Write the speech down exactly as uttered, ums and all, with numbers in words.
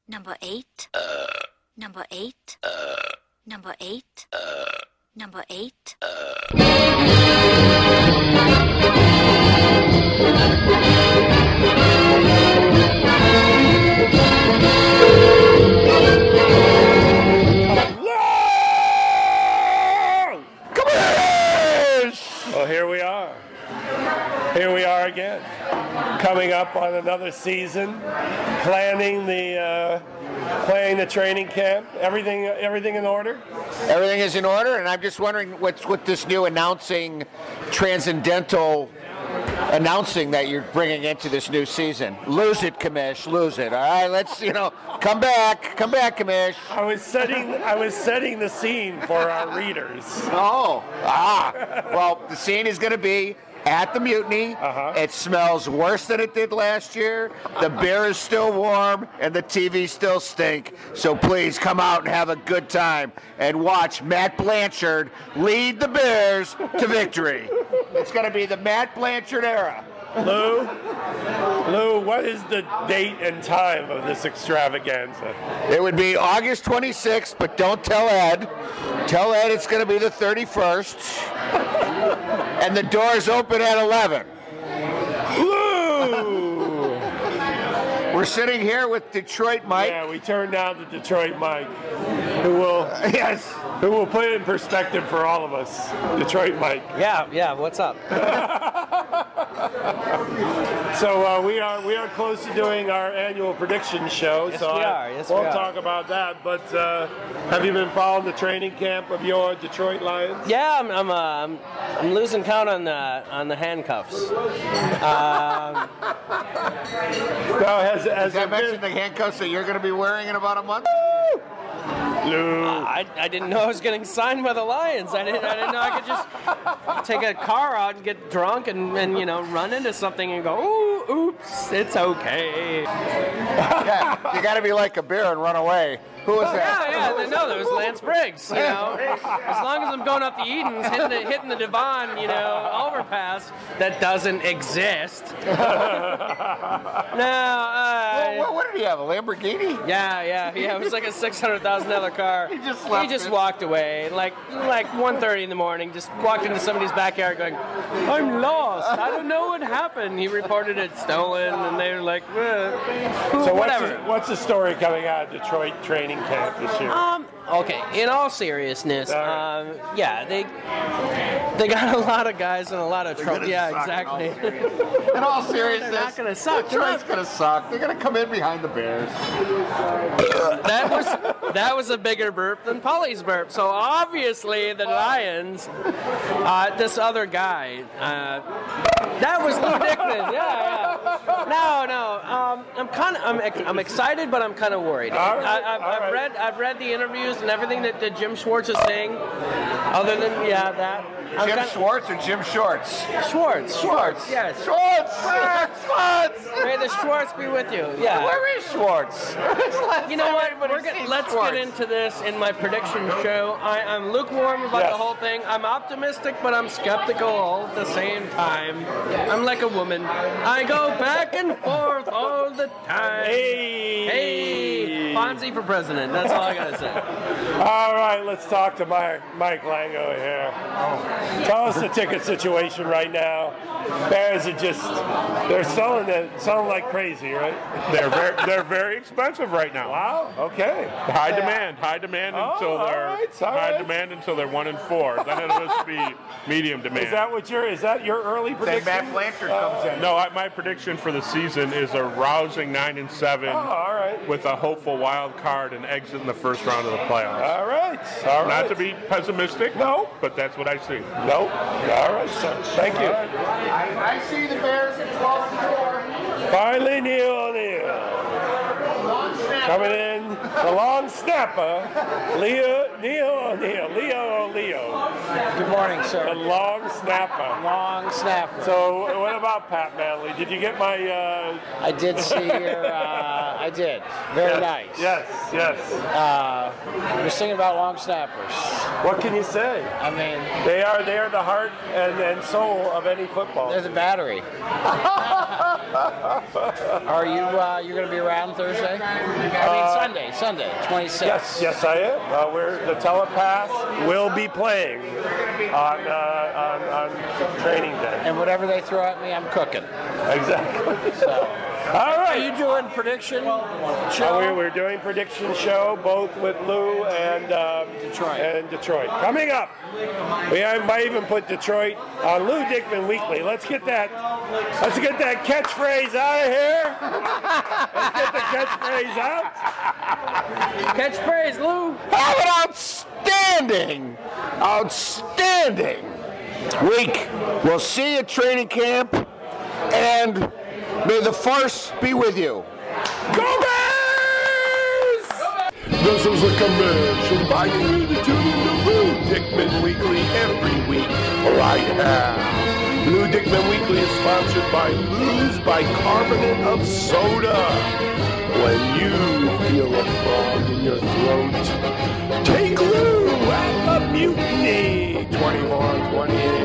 Number eight. Number eight. Number eight. Number eight. Well, here we are. Here we are again, coming up on another season, planning the uh, playing the training camp. Everything, everything in order. Everything is in order, and I'm just wondering what's with this new announcing, transcendental announcing that you're bringing into this new season. Lose it, Commish. Lose it. All right, let's you know come back, come back, Commish. I was setting, I was setting the scene for our readers. Oh, ah. Well, the scene is going to be at the Mutiny. Uh-huh. It smells worse than it did last year. The beer is still warm, and the T V still stink. So please come out and have a good time and watch Matt Blanchard lead the Bears to victory. It's going to be the Matt Blanchard era. Lou, Lou, what is the date and time of this extravaganza? It would be August twenty-sixth, but don't tell Ed. Tell Ed it's going to be the thirty-first. And the doors open at eleven. Lou! We're sitting here with Detroit Mike. Yeah, we turned down the Detroit Mike, who will Yes. who will put it in perspective for all of us. Detroit Mike. Yeah, yeah, what's up? So uh, we are we are close to doing our annual prediction show. Yes, so we I are. Yes, won't we are. talk about that. But uh, have you been following the training camp of your Detroit Lions? Yeah, I'm I'm, uh, I'm, I'm losing count on the on the handcuffs. Um, No, has, has Does that there mention been- the handcuffs that you're going to be wearing in about a month? Lou. I, I didn't know I was getting signed by the Lions. I didn't I didn't know I could just take a car out and get drunk and, and you know run into something and go, ooh, oops, it's okay. Yeah, you got to be like a bear and run away. Who was that? Yeah, yeah, no, there was Lance Briggs. You know, as long as I'm going up the Edens, hitting the, hitting the Devon, you know, overpass that doesn't exist. No, uh, What, what did he have? A Lamborghini? yeah, yeah, yeah. It was like a six hundred thousand dollar car. He just He left just it. walked away, like like one thirty in the morning. Just walked into somebody's backyard, going, "I'm lost. I don't know what happened." He reported it stolen, and they were like, eh, So what's "Whatever." the, what's the story coming out of Detroit training camp this year? Um. Okay. In all seriousness, All right. um, yeah, they they got a lot of guys in a lot of trouble. gonna Yeah, suck in all exactly. In all seriousness, They're not gonna suck. They're Detroit's not- going to suck. They're going to come in behind the Bears. That was that was a bigger burp than Polly's burp. So obviously the Lions, uh, this other guy, uh, that was Lou Dickman. Yeah, yeah. No, no. Um, I'm kind of I'm ex- I'm excited, but I'm kind of worried. All right, I, I've, all I've right. read I've read the interviews and everything that, that Jim Schwartz is saying. Other than yeah, that. I'm Jim kinda- Schwartz or Jim Shorts? Schwartz. Schwartz. Yes. Schwartz. Schwartz. May the Schwartz be with you. Yeah. Where is Schwartz? You know what? We're gonna, let's get into this in my prediction show. I, I'm lukewarm about Yes. the whole thing. I'm optimistic, but I'm skeptical all at the same time. I'm like a woman. I go back and forth all the time. Hey! Hey! Fonzie for president. That's all I gotta say. All right, let's talk to Mike, Mike Lango here. Tell us the ticket situation right now. Bears are just, they're selling it, selling like crazy, right? They're very, they're very expensive right now. Wow, okay. High demand, high demand Oh, until all they're right, all high right. demand until they're one and four. Then it'll just be medium demand. Is that what your, is that your early Then prediction? Matt Blanchard comes in. no, I, my prediction for the season is a rousing nine and seven Oh, all right. with a hopeful wild card and exit in the first round of the playoffs. All right, all right. Not to be pessimistic, No. but that's what I see. Nope. All right, sir. Thank you. I, I see the Bears at twelve and four. Finally, Neil O'Neill. Coming in, the long snapper, Leo, Neil O'Neill, Leo O'Leo, Good morning, the sir. long snapper. Long snapper. So, what about Pat Manley? Did you get my? Uh, I did see your. Uh, I did. Very yes, nice. Yes, yes. Uh, you're singing about long snappers. What can you say? I mean, They are they are the heart and, and soul of any football. they're the battery. Are you? Uh, you're going to be around Thursday? I mean, Sunday, Sunday, twenty-sixth. Yes, yes, I am. Uh, we're the Telepath will be playing on, uh, on on training day. And whatever they throw at me, I'm cooking. Exactly. So. All right. Are you doing prediction Uh, show? we're, we're doing prediction show both with Lou and um, Detroit. And Detroit. Coming up, we might even put Detroit on Lou Dickman Weekly. Let's get that. Let's get that catchphrase out of here. Let's get the catchphrase out. Catchphrase, Lou. Have an outstanding, outstanding week. We'll see you at training camp, and may the force be with you. Go Bears! This is a commercial inviting you to tune in to Lou Dickman Weekly every week right now. Lou Dickman Weekly is sponsored by Lou's Bicarbonate of Soda. When you feel a frog in your throat, take Lou at the Mutiny twenty-four twenty-eight.